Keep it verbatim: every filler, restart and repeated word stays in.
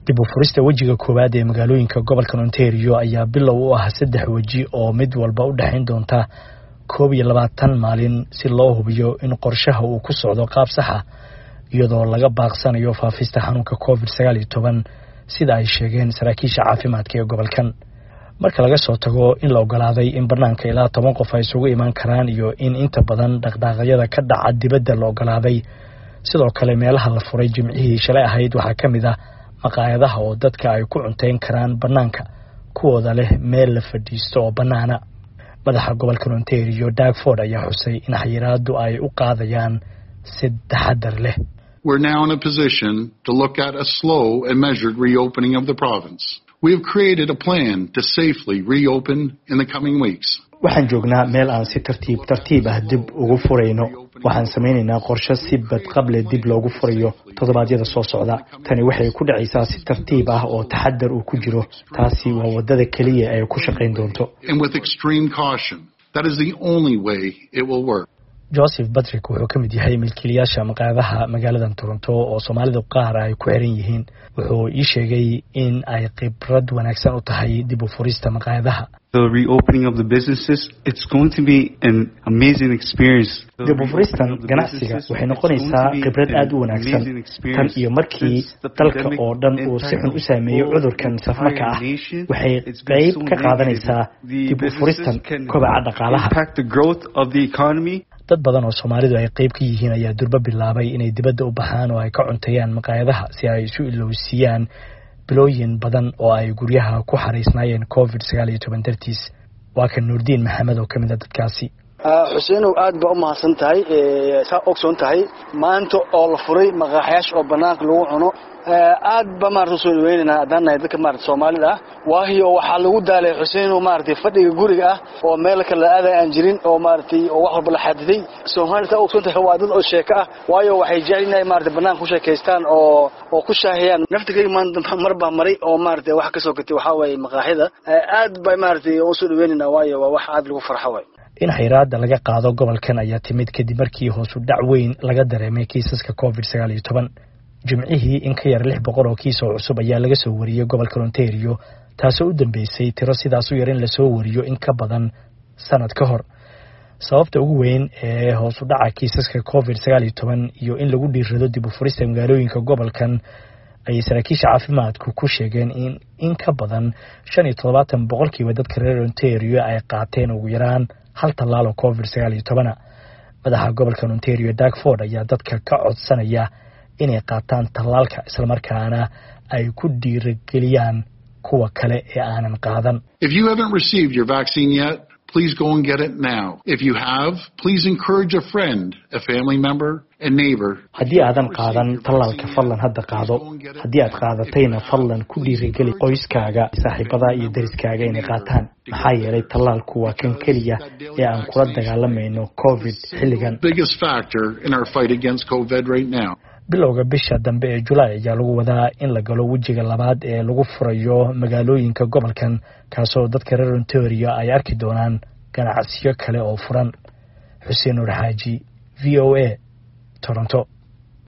dib u furista wajiga koowaad ee magaalooyinka gobolka Ontario ayaa bilow u ah saddex waji oo mid walba u dhaxayn doonta koob iyo labaatan maalin si loo hubiyo in qorshaha uu ku socdo qaab sax ah iyadoo laga baaqsanayo faafista xanuunka covid sagaal iyo toban sida ay sheegeen saraakiisha caafimaadka ee gobolkan. marka laga soo tago in la ogolaaday in banaanka ilaa toban qof ay isugu iman karaan iyo in inta badan dhaqdhaqaaqyada ka dhaca dibadda la ogolaaday, sidoo kale meelaha la furay jimcihii shalay ahayd waxaa ka mid ah maqaayadaha oo dadka ay ku cunteyn karaan banaanka kuwooda leh meel la fadhiisto oo banaana. madaxa gobolka Ontario Doug Ford ayaa xusay in xayiraadu ay u qaadayaan si taxadar leh. We're now in a position to look at a slow and measured reopening of the province. We have created a plan to safely reopen in the coming weeks. waxaan joognaa meel aan si tartiib tartiib ah dib ugu furayno. waxaan sameynaynaa qorshe si badqable dib loogu furayo toddobaadyada soo socda. tani waxay ku dhacaysaa si tartiib ah oo taxadar uu ku jiro. taasi waa wadada kaliya ay ku shaqayn doonto. And with extreme caution. That is the only way it will work. Joseph Patrick wuxuu ka mid yahay milkiilayaasha maqaayadaha magaalada Toronto oo Soomaalida qaar ay ku xiran yihiin. wuxuu ii sheegay in ay khibrad wanaagsan u tahay dib u furista maqaayadaha. The reopening of the businesses, it's going to be an amazing experience. dib u furista ganacsiga waxay noqonaysaa khibrad aad u wanaagsan. tan iyo markii dalka oo dhan uu si xun u saameeyay cudurkan safmarka ah waxay qayb ka qaadanaysaa dib u furista kobaca dhaqaalaha. dad badan oo Soomaalidu ay qayb ka yihiin ayaa durba bilaabay inay dibadda u baxaan oo ay ka cunteeyaan maqaayadaha si ay isu ilowsiiyaan bilooyin badan oo ay guryaha ku xariisnaayeen covid sagaal iyo toban dartiis. waa kan Nuurdiin Maxamed oo kamid ah dadkaasi. Xuseen oo aad ba u mahadsan tahay ee saa ogsoon tahay maanta oo la furay maqaaxiyaasha oo banaanka lagu cuno aad ba maartay soo weynina adana dadka maartay Soomaalida waahiyo waxa lagu daalay Xuseen oo maartay fadhiga guriga ah oo meel kale aad aan jirin oo maartay oo wax walba la xadiday. Soomaalida ogsoon tahay waa dad oo sheeko ah waayo waxay jecelnahay maartay banaanka ku sheekaystaan oo oo ku shaahiyaan naftiga maanta marba maray oo maartay wax ka soo gatay waxa way maqaaxida aad ba maartay oo soo weynina waayo waa wax aad lagu farxo way. in xayiraada laga qaado gobolkan ayaa timid kadib markii hoos u dhac weyn laga dareemay kiisaska covid sagaal iyo toban. jimcihii in ka yar lix boqol oo kiis oo cusub ayaa laga soo wariyay gobolka Ontario, taasoo u dambeysay tiro sidaas u yar in la soo wariyo in ka badan sanad ka hor. sababta ugu weyn ee hoos u dhaca kiisaska covid sagaal iyo toban iyo in lagu dhiirrado dib u furista magaalooyinka gobolkan ay saraakiisha caafimaadku ku sheegeen in in ka badan shan iyo toban boqolkiiba dadka reer Ontario ay qaateen ugu yaraan hal tallaal oo covid sagaal iyo toban. madaxa gobolka Ontario Doug Ford ayaa dadka ka codsanaya inay qaataan tallaalka isla markaana ay ku dhiirigeliyaan kuwa kale ee aanan qaadan. If you haven't received your vaccine yet, please go and get it now. If you have, please encourage a friend, a family member, a neighbor. haddii aadan qaadan tallaalka fadlan hadda qaado. haddii aad qaadatayna fadlan ku dhiirigeli qoyskaaga, saaxiibada iyo deriskaaga inay qaataan. maxaa yeelay tallaalku waa kan kaliya ee aan kula dagaalamayno covid xilligan. Biggest factor in our fight against COVID right now. bilowga bisha dambe ee July ayaa lagu wadaa in la galo wajiga labaad ee lagu furayo magaalooyinka gobolkan, kaasoo dadka reer Ontario ay arki doonaan ganacsiyo kale oo furan. Xuseen Nuur Xaaji, V O A, Toronto.